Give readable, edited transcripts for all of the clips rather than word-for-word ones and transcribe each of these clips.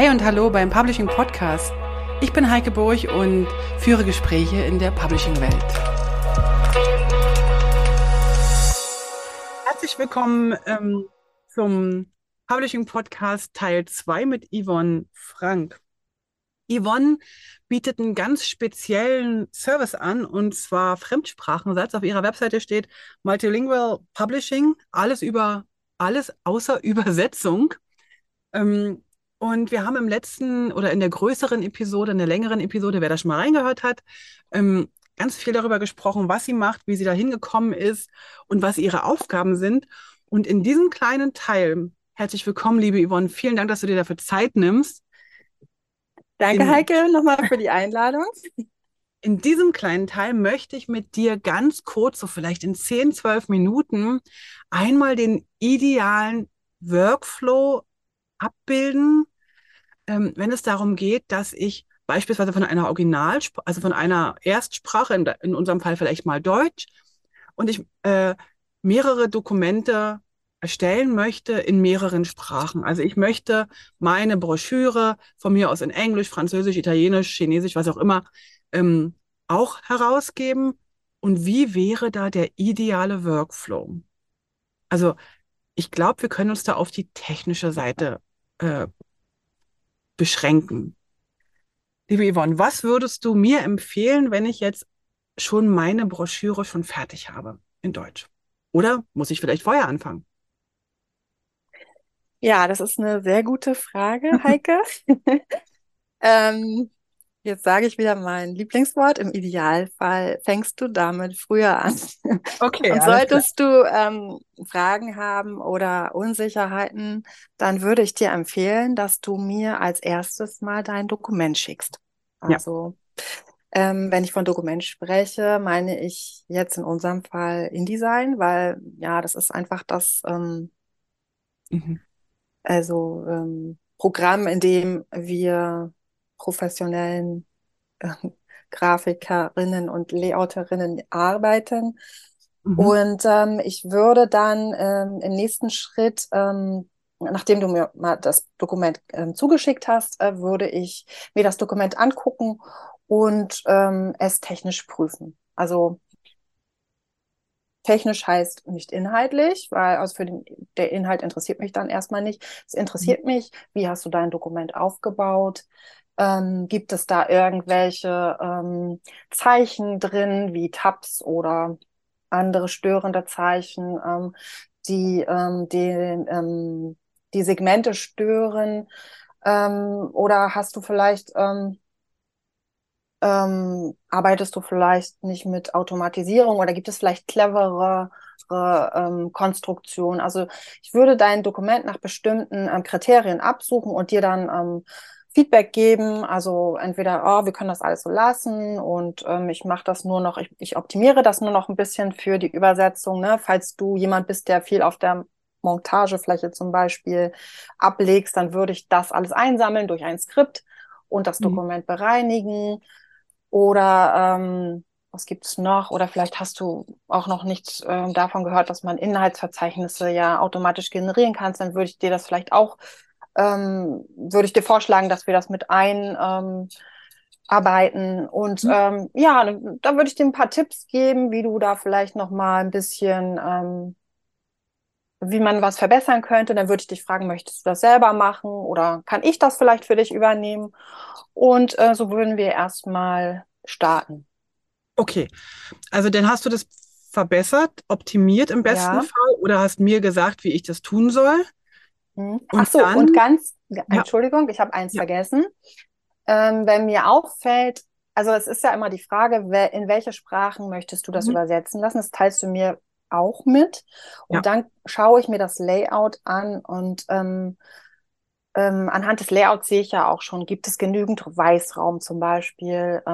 Hey und hallo beim Publishing Podcast. Ich bin Heike Burch und führe Gespräche in der Publishing-Welt. Herzlich willkommen zum Publishing Podcast Teil 2 mit Yvonne Frank. Yvonne bietet einen ganz speziellen Service an, und zwar Fremdsprachensatz. Auf ihrer Webseite steht Multilingual Publishing, alles außer Übersetzung. Und wir haben im letzten oder in der größeren Episode, in der längeren Episode, wer da schon mal reingehört hat, ganz viel darüber gesprochen, was sie macht, wie sie da hingekommen ist und was ihre Aufgaben sind. Und in diesem kleinen Teil, herzlich willkommen, liebe Yvonne, vielen Dank, dass du dir dafür Zeit nimmst. Danke, Heike, nochmal für die Einladung. In diesem kleinen Teil möchte ich mit dir ganz kurz, so vielleicht in 10, 12 Minuten, einmal den idealen Workflow abbilden, wenn es darum geht, dass ich beispielsweise von einer Originalsprache, also von einer Erstsprache, in unserem Fall vielleicht mal Deutsch, und ich mehrere Dokumente erstellen möchte in mehreren Sprachen. Also ich möchte meine Broschüre von mir aus in Englisch, Französisch, Italienisch, Chinesisch, was auch immer, auch herausgeben. Und wie wäre da der ideale Workflow? Also ich glaube, wir können uns da auf die technische Seite beschränken. Liebe Yvonne, was würdest du mir empfehlen, wenn ich jetzt schon meine Broschüre schon fertig habe in Deutsch? Oder muss ich vielleicht vorher anfangen? Ja, das ist eine sehr gute Frage, Heike. Ähm, Jetzt sage ich wieder mein Lieblingswort. Im Idealfall fängst du damit früher an. Okay, Und alles klar. solltest du Fragen haben oder Unsicherheiten, dann würde ich dir empfehlen, dass du mir als erstes mal dein Dokument schickst. Ja. Also, wenn ich von Dokument spreche, meine ich jetzt in unserem Fall InDesign, weil ja, das ist einfach Mhm. Programm, in dem wir professionellen äh, Grafikerinnen und Layouterinnen arbeiten. Mhm. Und ich würde dann im nächsten Schritt, nachdem du mir mal das Dokument zugeschickt hast, würde ich mir das Dokument angucken und es technisch prüfen. Also technisch heißt nicht inhaltlich, weil also der Inhalt interessiert mich dann erstmal nicht. Es Mhm. interessiert mich, wie hast du dein Dokument aufgebaut? Gibt es da irgendwelche Zeichen drin, wie Tabs oder andere störende Zeichen, die Segmente stören? Oder hast du vielleicht arbeitest du vielleicht nicht mit Automatisierung oder gibt es vielleicht cleverere Konstruktionen? Also ich würde dein Dokument nach bestimmten Kriterien absuchen und dir dann Feedback geben. Also entweder, oh, wir können das alles so lassen und ich mache das nur noch, ich optimiere das nur noch ein bisschen für die Übersetzung, ne? Falls du jemand bist, der viel auf der Montagefläche zum Beispiel ablegst, dann würde ich das alles einsammeln durch ein Skript und das Mhm. Dokument bereinigen. Oder was gibt es noch? Oder vielleicht hast du auch noch nichts davon gehört, dass man Inhaltsverzeichnisse ja automatisch generieren kann. Dann würde ich dir das vielleicht auch, würde ich dir vorschlagen, dass wir das mit arbeiten. Und ja, da würde ich dir ein paar Tipps geben, wie du da vielleicht noch mal ein bisschen, wie man was verbessern könnte. Dann würde ich dich fragen, möchtest du das selber machen oder kann ich das vielleicht für dich übernehmen? Und so würden wir erstmal starten. Okay, also dann hast du das verbessert, optimiert im besten Ja. Fall, oder hast mir gesagt, wie ich das tun soll. Mhm. Ach Und so, und dann, ja, Entschuldigung, ich habe eins ja, vergessen. Wenn mir auffällt, also es ist ja immer die Frage, in welche Sprachen möchtest du das mhm, übersetzen lassen? Das teilst du mir auch mit. ja, Und dann schaue ich mir das Layout an und anhand des Layouts sehe ich ja auch schon, gibt es genügend Weißraum zum Beispiel,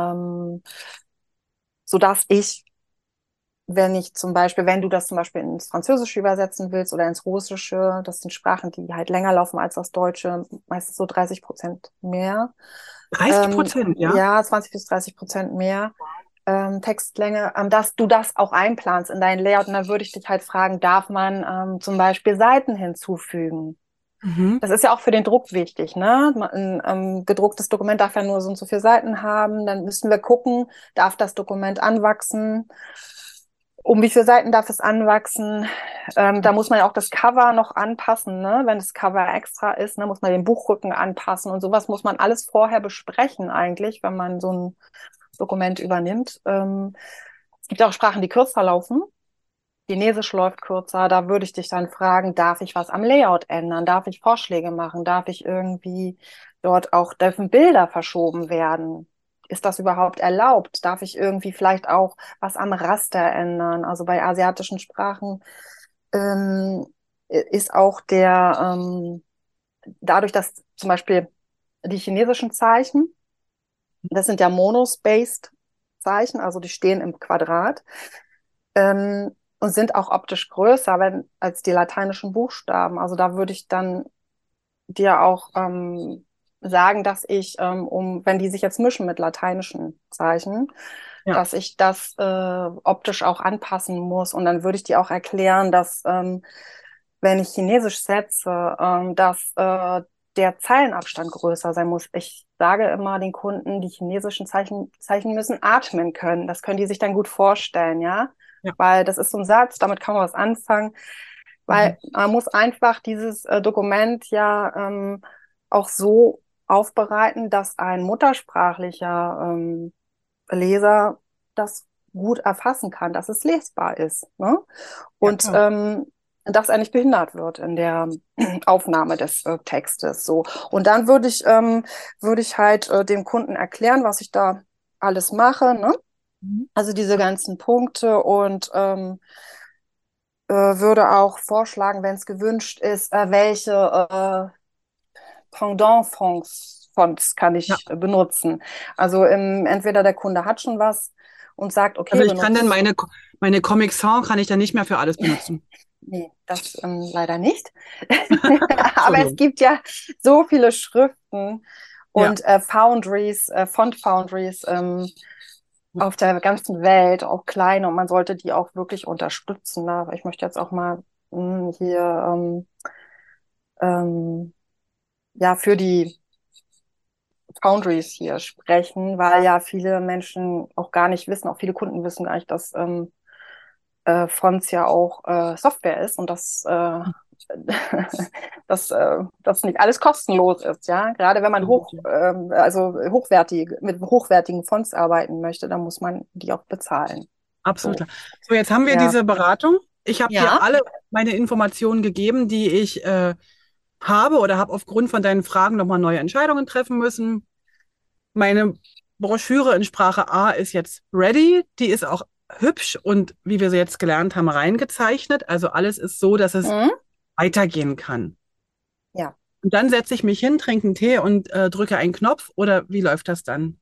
sodass ich, wenn ich zum Beispiel, wenn du das zum Beispiel ins Französische übersetzen willst oder ins Russische, das sind Sprachen, die halt länger laufen als das Deutsche, meistens so 30% mehr. 30%, ja. Ja, 20 bis 30% mehr Textlänge, dass du das auch einplanst in dein Layout. Und dann würde ich dich halt fragen, darf man zum Beispiel Seiten hinzufügen? Mhm. Das ist ja auch für den Druck wichtig, ne? Ein gedrucktes Dokument darf ja nur so und so viele Seiten haben. Dann müssen wir gucken, darf das Dokument anwachsen? Um wie viele Seiten darf es anwachsen? Da muss man ja auch das Cover noch anpassen, ne? Wenn das Cover extra ist, ne, muss man den Buchrücken anpassen und sowas muss man alles vorher besprechen eigentlich, wenn man so ein Dokument übernimmt. Es gibt ja auch Sprachen, die kürzer laufen. Chinesisch läuft kürzer, da würde ich dich dann fragen, darf ich was am Layout ändern? Darf ich Vorschläge machen? Darf ich irgendwie dort auch, dürfen Bilder verschoben werden? Ist das überhaupt erlaubt? Darf ich irgendwie vielleicht auch was am Raster ändern? Also bei asiatischen Sprachen ist auch dadurch, dass zum Beispiel die chinesischen Zeichen, das sind ja monospaced Zeichen, also die stehen im Quadrat, und sind auch optisch größer als die lateinischen Buchstaben. Also da würde ich dann dir auch sagen, dass ich, wenn die sich jetzt mischen mit lateinischen Zeichen, Ja, dass ich das optisch auch anpassen muss. Und dann würde ich dir auch erklären, dass wenn ich Chinesisch setze, dass der Zeilenabstand größer sein muss. Ich sage immer den Kunden, die chinesischen Zeichen müssen atmen können. Das können die sich dann gut vorstellen, ja. ja. Weil das ist so ein Satz, damit kann man was anfangen. Mhm. Weil man muss einfach dieses Dokument ja auch so aufbereiten, dass ein muttersprachlicher Leser das gut erfassen kann, dass es lesbar ist, ne? Ja, Und klar. dass er nicht behindert wird in der Aufnahme des Textes. So. Und dann würde ich halt dem Kunden erklären, was ich da alles mache, ne? Mhm. Also diese ganzen Punkte und würde auch vorschlagen, wenn es gewünscht ist, welche Fonts kann Ja. ich benutzen. Also entweder der Kunde hat schon was und sagt, Also okay, ich kann dann benutzt. meine Comic Sans kann ich dann nicht mehr für alles benutzen. Nee, das leider nicht. Aber es Entschuldigung. gibt ja so viele Schriften Ja. und Foundries, Font Foundries auf der ganzen Welt, auch kleine, und man sollte die auch wirklich unterstützen. Ne? Ich möchte jetzt auch mal hier ähm, ja für die Foundries hier sprechen, weil ja viele Menschen auch gar nicht wissen, auch viele Kunden wissen gar nicht, dass Fonts ja auch Software ist und dass das nicht alles kostenlos ist, ja. Gerade wenn man also mit hochwertigen Fonts arbeiten möchte, dann muss man die auch bezahlen. Absolut So, klar. So, jetzt haben wir ja. diese Beratung. Ich habe dir Ja. alle meine Informationen gegeben, die ich habe oder habe aufgrund von deinen Fragen nochmal neue Entscheidungen treffen müssen. Meine Broschüre in Sprache A ist jetzt ready. Die ist auch hübsch und wie wir sie jetzt gelernt haben, reingezeichnet. Also alles ist so, dass es Mhm. weitergehen kann. Ja. Und dann setze ich mich hin, trinke einen Tee und drücke einen Knopf oder wie läuft das dann?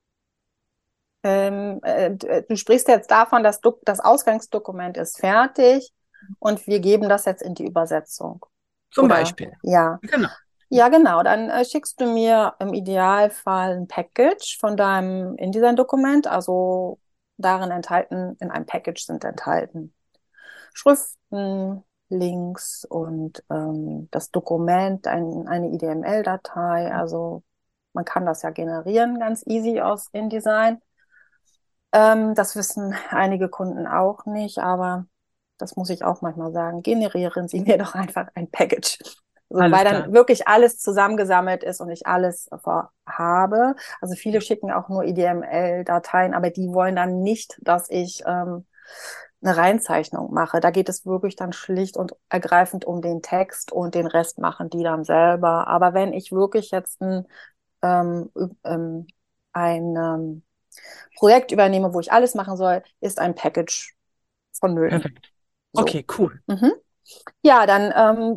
Du sprichst jetzt davon, dass das Ausgangsdokument ist fertig und wir geben das jetzt in die Übersetzung. Zum Oder Beispiel. ja. Genau. Ja, genau. Dann schickst du mir im Idealfall ein Package von deinem InDesign-Dokument. Also darin enthalten, in einem Package sind enthalten Schriften, Links und das Dokument, eine IDML-Datei. Also man kann das ja generieren, ganz easy aus InDesign. Das wissen einige Kunden auch nicht, aber das muss ich auch manchmal sagen. Generieren Sie mir doch einfach ein Package. So, weil Alles klar. dann wirklich alles zusammengesammelt ist und ich alles habe. Also viele schicken auch nur IDML-Dateien, aber die wollen dann nicht, dass ich eine Reinzeichnung mache. Da geht es wirklich dann schlicht und ergreifend um den Text und den Rest machen die dann selber. Aber wenn ich wirklich jetzt ähm, ein Projekt übernehme, wo ich alles machen soll, ist ein Package vonnöten. Perfekt. So. Okay, cool. Mhm. Ja, dann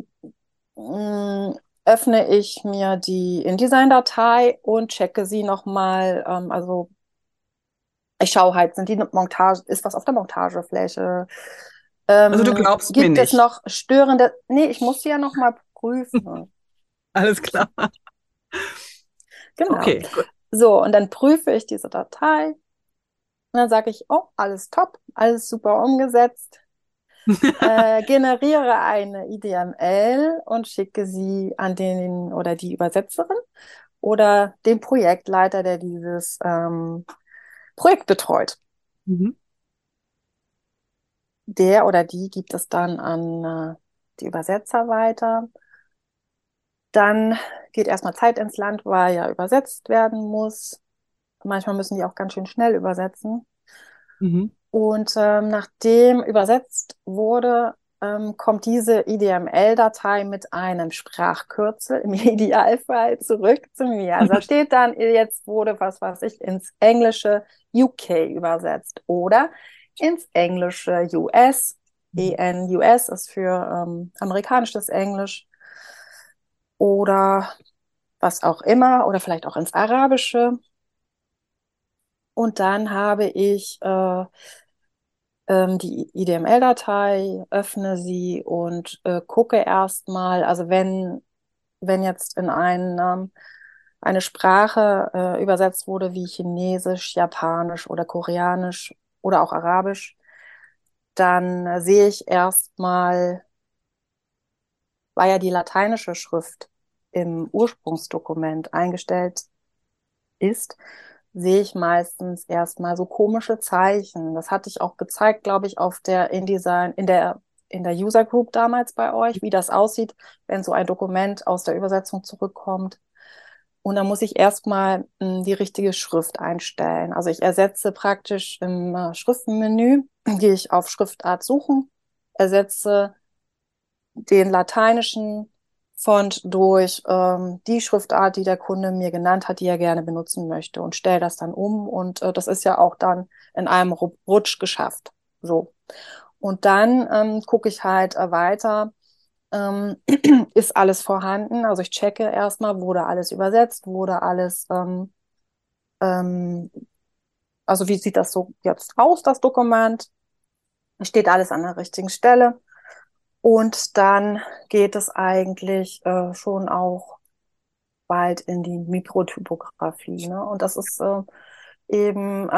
öffne ich mir die InDesign-Datei und checke sie nochmal. Also ich schaue halt, sind die Montage, ist was auf der Montagefläche? Also du glaubst mir Gibt es nicht. noch störende? Nee, ich muss sie ja nochmal prüfen. Alles klar. Genau. Okay, gut. So, und dann prüfe ich diese Datei und dann sage ich, oh, alles top, alles super umgesetzt. generiere eine IDML und schicke sie an den oder die Übersetzerin oder den Projektleiter, der dieses Projekt betreut. Mhm. Der oder die gibt es dann an die Übersetzer weiter. Dann geht erstmal Zeit ins Land, weil ja übersetzt werden muss. Manchmal müssen die auch ganz schön schnell übersetzen. Mhm. Und nachdem übersetzt wurde, kommt diese IDML-Datei mit einem Sprachkürzel im Idealfall zurück zu mir. Also da steht dann, jetzt wurde was weiß ich ins Englische UK übersetzt oder ins Englische US. EN-US ist für amerikanisches Englisch oder was auch immer oder vielleicht auch ins Arabische. Und dann habe ich die IDML-Datei, öffne sie und gucke erstmal, also wenn jetzt in eine Sprache übersetzt wurde wie Chinesisch, Japanisch oder Koreanisch oder auch Arabisch, dann sehe ich erstmal, war ja die lateinische Schrift im Ursprungsdokument eingestellt ist, sehe ich meistens erstmal so komische Zeichen. Das hatte ich auch gezeigt, glaube ich, auf der InDesign, in der User Group damals bei euch, wie das aussieht, wenn so ein Dokument aus der Übersetzung zurückkommt. Und dann muss ich erstmal die richtige Schrift einstellen. Also ich ersetze praktisch im Schriftenmenü, gehe ich auf Schriftart suchen, ersetze den lateinischen Font durch die Schriftart, die der Kunde mir genannt hat, die er gerne benutzen möchte und stelle das dann um. Und das ist ja auch dann in einem Rutsch geschafft. So. Und dann gucke ich halt weiter. Ist alles vorhanden? Also ich checke erstmal, wurde alles übersetzt, wurde alles, ähm, also wie sieht das so jetzt aus, das Dokument? Steht alles an der richtigen Stelle? Und dann geht es eigentlich schon auch bald in die Mikrotypografie. Ne? Und das ist eben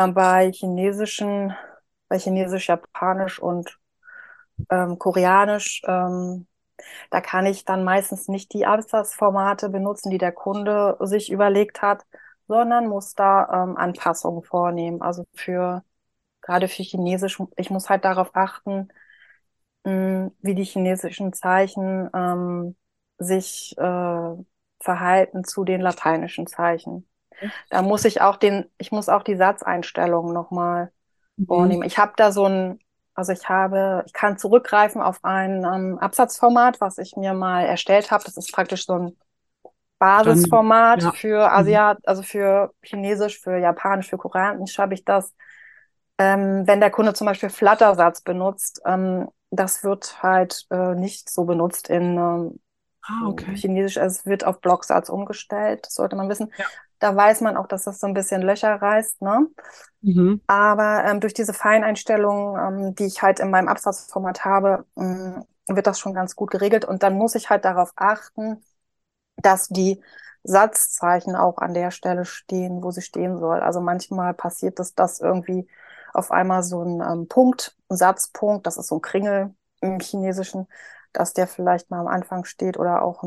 bei Chinesisch, Japanisch und Koreanisch, da kann ich dann meistens nicht die Absatzformate benutzen, die der Kunde sich überlegt hat, sondern muss da Anpassungen vornehmen. Also gerade für Chinesisch, ich muss halt darauf achten, wie die chinesischen Zeichen sich verhalten zu den lateinischen Zeichen. Da muss ich muss auch die Satzeinstellungen nochmal Mhm. vornehmen. Ich habe da also ich kann zurückgreifen auf ein Absatzformat, was ich mir mal erstellt habe. Das ist praktisch so ein Standard. Basisformat Ja. für Mhm. Also für Chinesisch, für Japanisch, für Koreanisch habe ich das. Wenn der Kunde zum Beispiel Flutter-Satz benutzt, das wird halt nicht so benutzt in Ah, okay. Chinesisch. Es wird auf Blocksatz umgestellt, das sollte man wissen. Ja. Da weiß man auch, dass das so ein bisschen Löcher reißt, ne? Mhm. Aber durch diese Feineinstellungen, die ich halt in meinem Absatzformat habe, wird das schon ganz gut geregelt. Und dann muss ich halt darauf achten, dass die Satzzeichen auch an der Stelle stehen, wo sie stehen soll. Also manchmal passiert es, dass irgendwie auf einmal so ein Punkt, ein Satzpunkt, das ist so ein Kringel im Chinesischen, dass der vielleicht mal am Anfang steht oder auch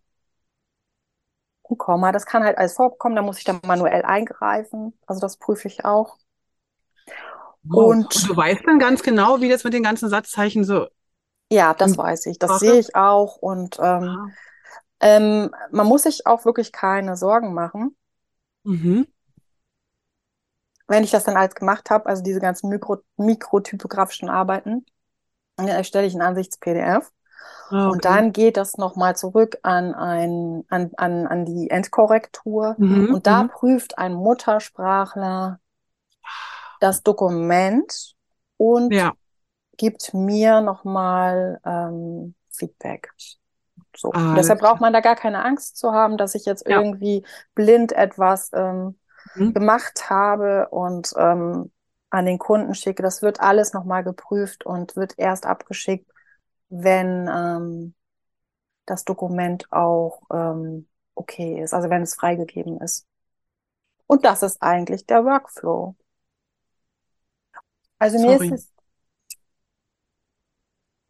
ein Komma. Das kann halt alles vorkommen, da muss ich dann manuell eingreifen. Also das prüfe ich auch. Wow. Und Und du weißt dann ganz genau, wie das mit den ganzen Satzzeichen so ja, das im weiß ich, das sehe Sprache? ich auch. Und Ah. man muss sich auch wirklich keine Sorgen machen. Mhm. Wenn ich das dann alles gemacht habe, also diese ganzen mikrotypografischen Arbeiten, dann erstelle ich ein Ansichts-PDF Ah, und okay. dann geht das nochmal zurück an die Endkorrektur Mhm. und da Mhm. prüft ein Muttersprachler das Dokument und Ja. gibt mir nochmal Feedback. So. Deshalb Alles braucht klar. man da gar keine Angst zu haben, dass ich jetzt Ja. irgendwie blind etwas Mhm. gemacht habe und an den Kunden schicke. Das wird alles nochmal geprüft und wird erst abgeschickt, wenn das Dokument auch okay ist, also wenn es freigegeben ist. Und das ist eigentlich der Workflow. Also mir ist Sorry. es,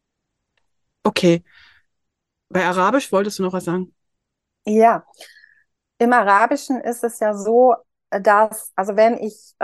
Okay. Bei Arabisch wolltest du noch was sagen? Ja, im Arabischen ist es ja so, dass, also wenn ich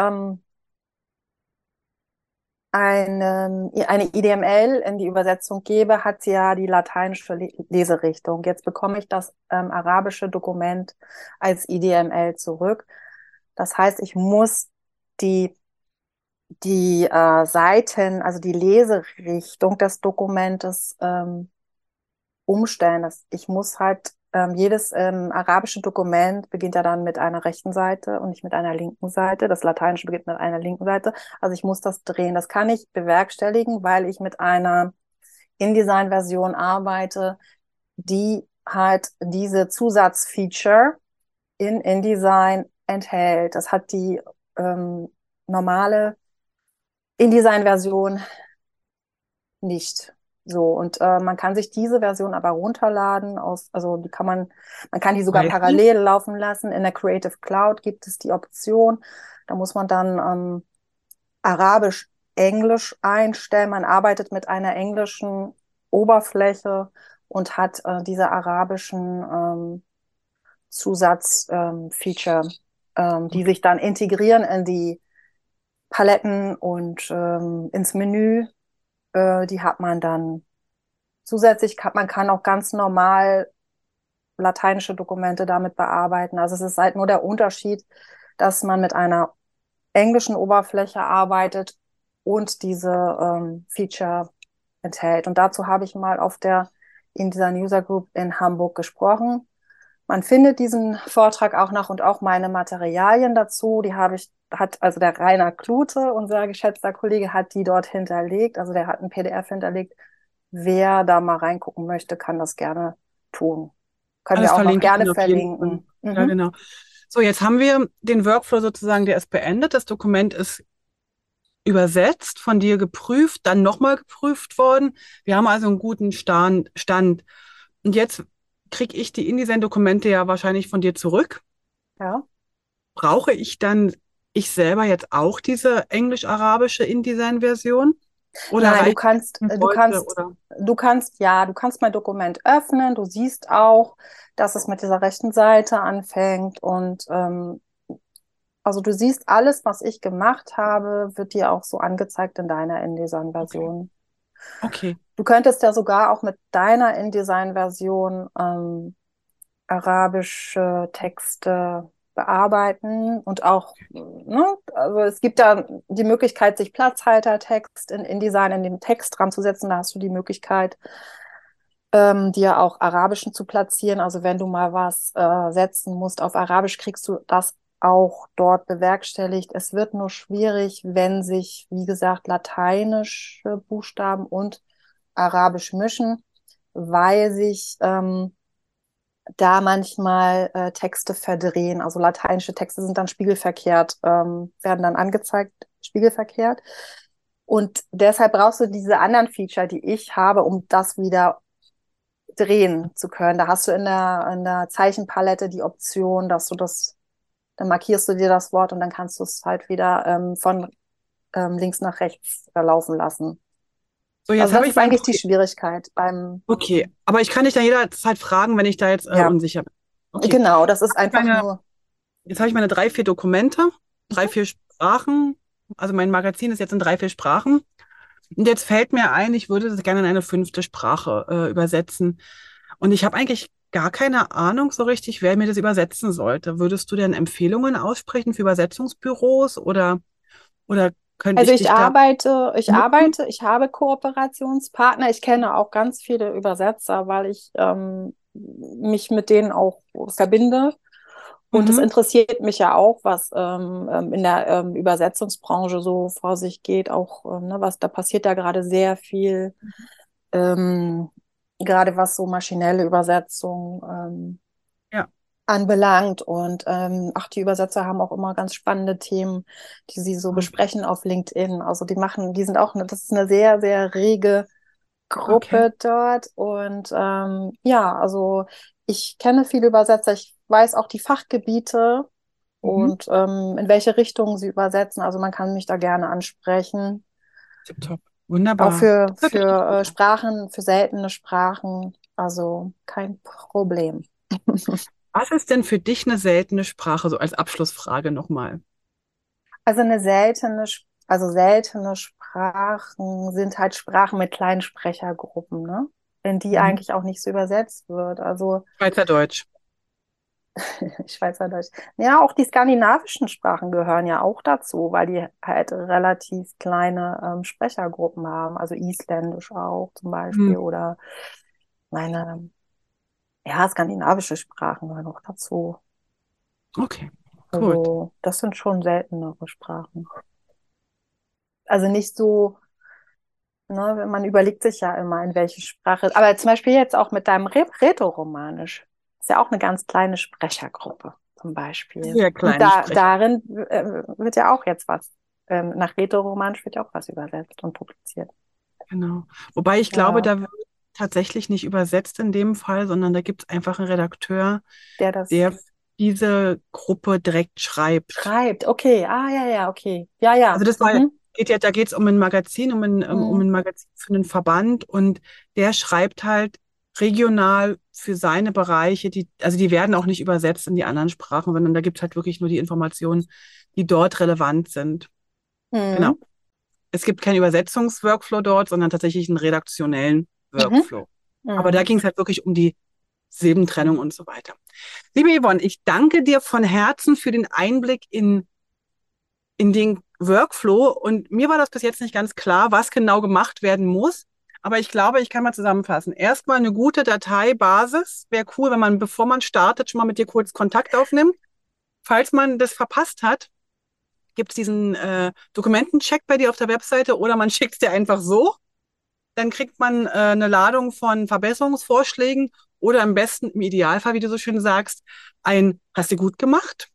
eine IDML in die Übersetzung gebe, hat sie ja die lateinische Leserichtung. Jetzt bekomme ich das arabische Dokument als IDML zurück. Das heißt, ich muss die, die Seiten, also die Leserichtung des Dokumentes umstellen. Ich muss halt, jedes arabische Dokument beginnt ja dann mit einer rechten Seite und nicht mit einer linken Seite. Das Lateinische beginnt mit einer linken Seite. Also ich muss das drehen. Das kann ich bewerkstelligen, weil ich mit einer InDesign-Version arbeite, die halt diese Zusatzfeature in InDesign enthält. Das hat die normale InDesign-Version nicht. So, und man kann sich diese Version aber runterladen also die man kann die sogar Heißt die? parallel laufen lassen. In der Creative Cloud gibt es die Option. Da muss man dann Arabisch, Englisch einstellen. Man arbeitet mit einer englischen Oberfläche und hat diese arabischen Zusatzfeature, die sich dann integrieren in die Paletten und ins Menü. Die hat man dann zusätzlich. Man kann auch ganz normal lateinische Dokumente damit bearbeiten. Also es ist halt nur der Unterschied, dass man mit einer englischen Oberfläche arbeitet und diese Feature enthält. Und dazu habe ich mal auf der InDesign User Group in Hamburg gesprochen. Man findet diesen Vortrag auch nach und auch meine Materialien dazu. Hat also der Rainer Klute, unser geschätzter Kollege, hat die dort hinterlegt. Also der hat ein PDF hinterlegt. Wer da mal reingucken möchte, kann das gerne tun. Können Alles wir auch noch verlinke ich gerne Ihnen auf jeden Fall. verlinken. Ja, Mhm. genau. So, jetzt haben wir den Workflow sozusagen, der ist beendet. Das Dokument ist übersetzt, von dir geprüft, dann nochmal geprüft worden. Wir haben also einen guten Stand. Und jetzt kriege ich die InDesign-Dokumente ja wahrscheinlich von dir zurück. Ja. Brauche ich dann ich selber jetzt auch diese englisch-arabische InDesign-Version? Oder Nein, reicht es heute? Oder? du kannst mein Dokument öffnen. Du siehst auch, dass es mit dieser rechten Seite anfängt und also du siehst alles, was ich gemacht habe, wird dir auch so angezeigt in deiner Okay. InDesign-Version. Okay. Du könntest ja sogar auch mit deiner InDesign-Version arabische Texte bearbeiten und auch, ne, also es gibt da die Möglichkeit, sich Platzhaltertext in InDesign in den Text dran zu setzen. Da hast du die Möglichkeit, dir auch Arabischen zu platzieren. Also wenn du mal was setzen musst auf Arabisch, kriegst du das auch dort bewerkstelligt. Es wird nur schwierig, wenn sich, wie gesagt, lateinische Buchstaben und Arabisch mischen, weil sich da manchmal Texte verdrehen. Also lateinische Texte sind dann spiegelverkehrt, werden dann angezeigt, spiegelverkehrt. Und deshalb brauchst du diese anderen Feature, die ich habe, um das wieder drehen zu können. Da hast du in der Zeichenpalette die Option, dass du das, dann markierst du dir das Wort und dann kannst du es halt wieder von links nach rechts laufen lassen. So, jetzt Also habe das ich ist mein eigentlich die Problem. Schwierigkeit beim, Okay, aber ich kann dich dann jederzeit fragen, wenn ich da jetzt ja, unsicher bin. Okay, genau, das ist ich einfach meine, nur, jetzt habe ich meine drei, vier Dokumente, drei, mhm, vier Sprachen. Also mein Magazin ist jetzt in drei, vier Sprachen. Und jetzt fällt mir ein, ich würde das gerne in eine fünfte Sprache übersetzen. Und ich habe eigentlich gar keine Ahnung so richtig, wer mir das übersetzen sollte. Würdest du denn Empfehlungen aussprechen für Übersetzungsbüros oder könnte also ich dich da nutzen? ich habe Kooperationspartner. Ich kenne auch ganz viele Übersetzer, weil ich mich mit denen auch verbinde. Und es Mhm. interessiert mich ja auch, was in der Übersetzungsbranche so vor sich geht. Auch, ne, was da passiert da gerade sehr viel, ähm, gerade was so maschinelle Übersetzung Ja, anbelangt. Und ach, die Übersetzer haben auch immer ganz spannende Themen, die sie so okay. besprechen auf LinkedIn. Also die sind auch, das ist eine sehr, sehr rege Okay. Gruppe dort. Und ja, also ich kenne viele Übersetzer, ich weiß auch die Fachgebiete Mhm. und in welche Richtung sie übersetzen. Also man kann mich da gerne ansprechen. Tipptopp. Auch Wunderbar. für, Das hört sich für gut an. Sprachen, für seltene Sprachen, also kein Problem. Was ist denn für dich eine seltene Sprache, so als Abschlussfrage nochmal? Also also seltene Sprachen sind halt Sprachen mit kleinen Sprechergruppen, ne? In die Mhm. eigentlich auch nicht so übersetzt wird. Also Schweizerdeutsch. Schweizerdeutsch. Ja, auch die skandinavischen Sprachen gehören ja auch dazu, weil die halt relativ kleine Sprechergruppen haben. Also Isländisch auch zum Mhm. Beispiel oder meine, ja, skandinavische Sprachen gehören auch dazu. Okay, gut. Also das sind schon seltenere Sprachen. Also nicht so, ne, man überlegt sich ja immer, in welche Sprache. Aber zum Beispiel jetzt auch mit deinem Rätoromanisch. Ist ja auch eine ganz kleine Sprechergruppe zum Beispiel. Sehr Und kleine Sprecher. darin wird ja auch jetzt was, nach Rätoromanisch wird ja auch was übersetzt und publiziert. Genau. Wobei ich glaube, Ja, da wird tatsächlich nicht übersetzt in dem Fall, sondern da gibt es einfach einen Redakteur, der das der für diese Gruppe direkt schreibt. schreibt. Okay, ah, ja, ja, okay. Ja, ja. Also das war, Mhm. geht ja, da geht es um ein Magazin, um Mhm. ein Magazin für einen Verband und der schreibt halt regional für seine Bereiche, also die werden auch nicht übersetzt in die anderen Sprachen, sondern da gibt es halt wirklich nur die Informationen, die dort relevant sind. Genau. Mhm. Es gibt keinen Übersetzungsworkflow dort, sondern tatsächlich einen redaktionellen Mhm. Workflow. Aber da Mhm. ging es halt wirklich um die Silbentrennung und so weiter. Liebe Yvonne, ich danke dir von Herzen für den Einblick in den Workflow. Und mir war das bis jetzt nicht ganz klar, was genau gemacht werden muss. Aber ich glaube, ich kann mal zusammenfassen. Erstmal eine gute Dateibasis. Wäre cool, wenn man, bevor man startet, schon mal mit dir kurz Kontakt aufnimmt. Falls man das verpasst hat, gibt es diesen Dokumentencheck bei dir auf der Webseite oder man schickt es dir einfach so. Dann kriegt man eine Ladung von Verbesserungsvorschlägen oder am besten, im Idealfall, wie du so schön sagst, ein Hast du gut gemacht.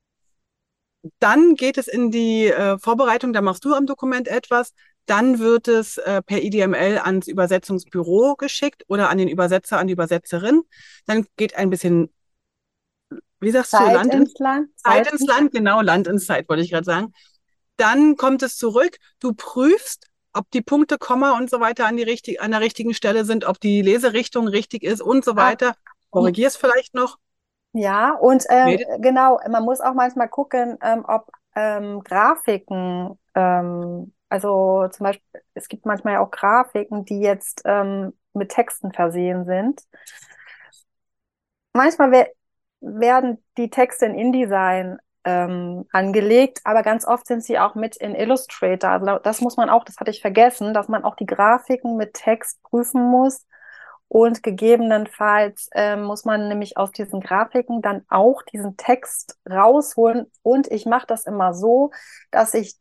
Dann geht es in die Vorbereitung, da machst du am Dokument etwas. Dann wird es per IDML ans Übersetzungsbüro geschickt oder an den Übersetzer, an die Übersetzerin. Dann geht ein bisschen, wie sagst du, Zeit ins Land, Zeit Zeit ins ins Land, genau, Land ins Zeit, wollte ich gerade sagen. Dann kommt es zurück, du prüfst, ob die Punkte, Komma und so weiter an der richtigen Stelle sind, ob die Leserichtung richtig ist und so Ah, weiter. Korrigierst vielleicht noch, ja, und meldet. genau, man muss auch manchmal gucken, ob Grafiken, also zum Beispiel, es gibt manchmal ja auch Grafiken, die jetzt mit Texten versehen sind. Manchmal werden die Texte in InDesign angelegt, aber ganz oft sind sie auch mit in Illustrator. Also das muss man auch, das hatte ich vergessen, dass man auch die Grafiken mit Text prüfen muss. Und gegebenenfalls muss man nämlich aus diesen Grafiken dann auch diesen Text rausholen. Und ich mache das immer so, dass ich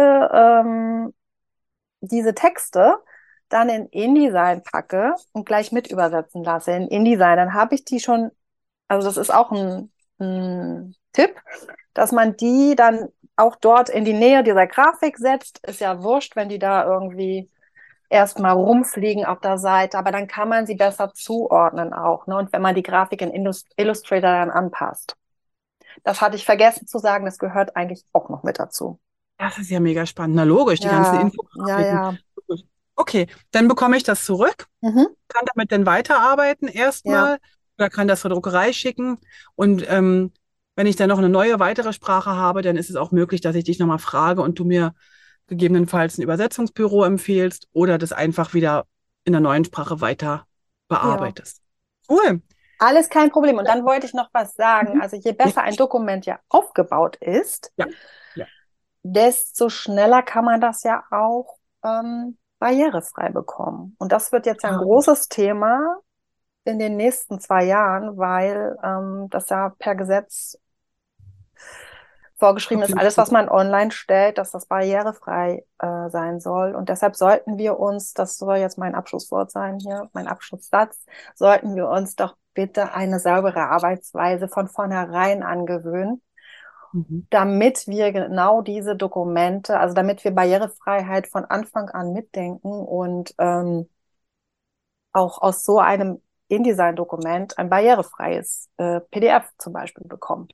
diese Texte dann in InDesign packe und gleich mit übersetzen lasse in InDesign. Dann habe ich die schon, also das ist auch ein Tipp, dass man die dann auch dort in die Nähe dieser Grafik setzt. Ist ja wurscht, wenn die da irgendwie erstmal rumfliegen auf der Seite, aber dann kann man sie besser zuordnen auch. Ne? Und wenn man die Grafik in Illustrator dann anpasst. Das hatte ich vergessen zu sagen, das gehört eigentlich auch noch mit dazu. Das ist ja mega spannend. Na logisch, die ganzen Ja, ja, Infografiken. ja. Okay, dann bekomme ich das zurück, Mhm. kann damit dann weiterarbeiten Ja, erstmal oder kann das zur Druckerei schicken. Und wenn ich dann noch eine neue, weitere Sprache habe, dann ist es auch möglich, dass ich dich nochmal frage und du mir gegebenenfalls ein Übersetzungsbüro empfiehlst oder das einfach wieder in der neuen Sprache weiter ja. bearbeitest. Cool. Alles kein Problem. Und dann wollte ich noch was sagen. Mhm. Also je Ja, besser ein Dokument ja aufgebaut ist, ja, ja. desto schneller kann man das ja auch barrierefrei bekommen. Und das wird jetzt ein Ja, großes Thema in den nächsten 2 Jahren, weil das ja per Gesetz vorgeschrieben ist, alles, was verpflichtet. man online stellt, dass das barrierefrei sein soll. Und deshalb sollten wir uns, das soll jetzt mein Abschlusswort sein hier, mein Abschlusssatz, sollten wir uns doch bitte eine saubere Arbeitsweise von vornherein angewöhnen, Mhm. damit wir genau diese Dokumente, also damit wir Barrierefreiheit von Anfang an mitdenken und auch aus so einem InDesign-Dokument ein barrierefreies PDF zum Beispiel bekommen.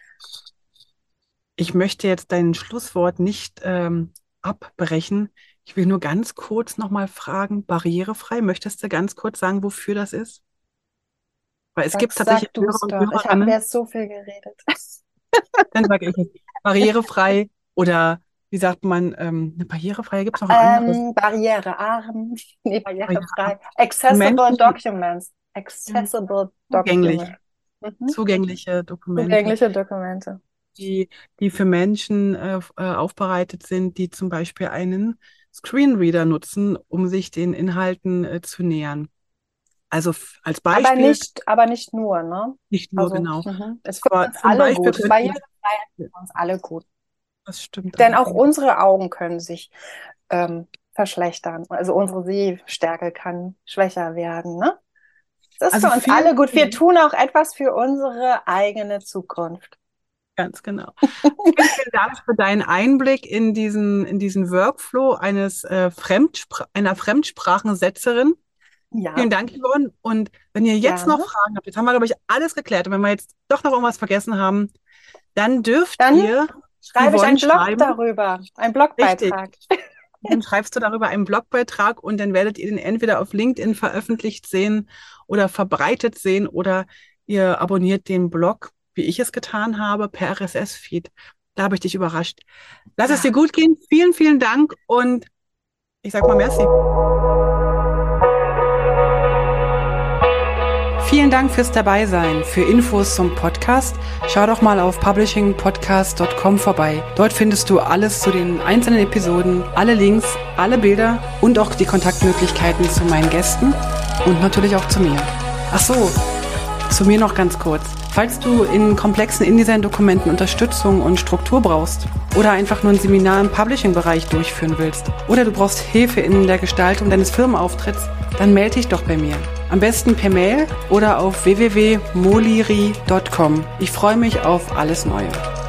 Ich möchte jetzt dein Schlusswort nicht abbrechen. Ich will nur ganz kurz nochmal fragen, barrierefrei, möchtest du ganz kurz sagen, wofür das ist? Weil es gibt tatsächlich Sag du Hörer es und doch. Ich habe Hörerinnen, mir so viel geredet. dann sage ich es. Barrierefrei oder wie sagt man, eine barrierefreie, gibt es noch ein anderes? Barrierearm, nee, Barriere barrierefrei. für Accessible Menschen, Documents. die Accessible zugänglich, Documents. Mhm. zugängliche Dokumente, Zugängliche Dokumente. die, die für Menschen aufbereitet sind, die zum Beispiel einen Screenreader nutzen, um sich den Inhalten zu nähern. Also als Beispiel, Aber nicht nur, ne? nicht nur Also, genau, ist für aber uns zum alle Beispiel gut. könnten, Barrierefreiheit ist für uns alle gut. das stimmt Denn auch allerdings. unsere Augen können sich verschlechtern. Also unsere Sehstärke kann schwächer werden, ne? Das ist Also für uns vielen, alle gut. Wir vielen tun auch etwas für unsere eigene Zukunft. Ganz genau. Vielen, vielen Dank für deinen Einblick in diesen Workflow einer Fremdsprachensetzerin. Vielen Ja, Dank, Yvonne. Und wenn ihr jetzt noch gerne. Fragen habt, jetzt haben wir, glaube ich, alles geklärt. Und wenn wir jetzt doch noch irgendwas vergessen haben, dann dürft Dann ihr schreibe ich Yvonne einen Blog schreiben. darüber, einen Richtig. Blogbeitrag. Dann schreibst du darüber einen Blogbeitrag und dann werdet ihr den entweder auf LinkedIn veröffentlicht sehen oder verbreitet sehen oder ihr abonniert den Blog, wie ich es getan habe, per RSS-Feed. Da habe ich dich überrascht. Lass es dir Ja. gut gehen. Vielen, vielen Dank und ich sag mal merci. Vielen Dank fürs Dabeisein. Für Infos zum Podcast schau doch mal auf publishingpodcast.com vorbei. Dort findest du alles zu den einzelnen Episoden, alle Links, alle Bilder und auch die Kontaktmöglichkeiten zu meinen Gästen und natürlich auch zu mir. Ach so, zu mir noch ganz kurz. Falls du in komplexen InDesign-Dokumenten Unterstützung und Struktur brauchst oder einfach nur ein Seminar im Publishing-Bereich durchführen willst oder du brauchst Hilfe in der Gestaltung deines Firmenauftritts, dann melde dich doch bei mir. Am besten per Mail oder auf www.moliri.com. Ich freue mich auf alles Neue.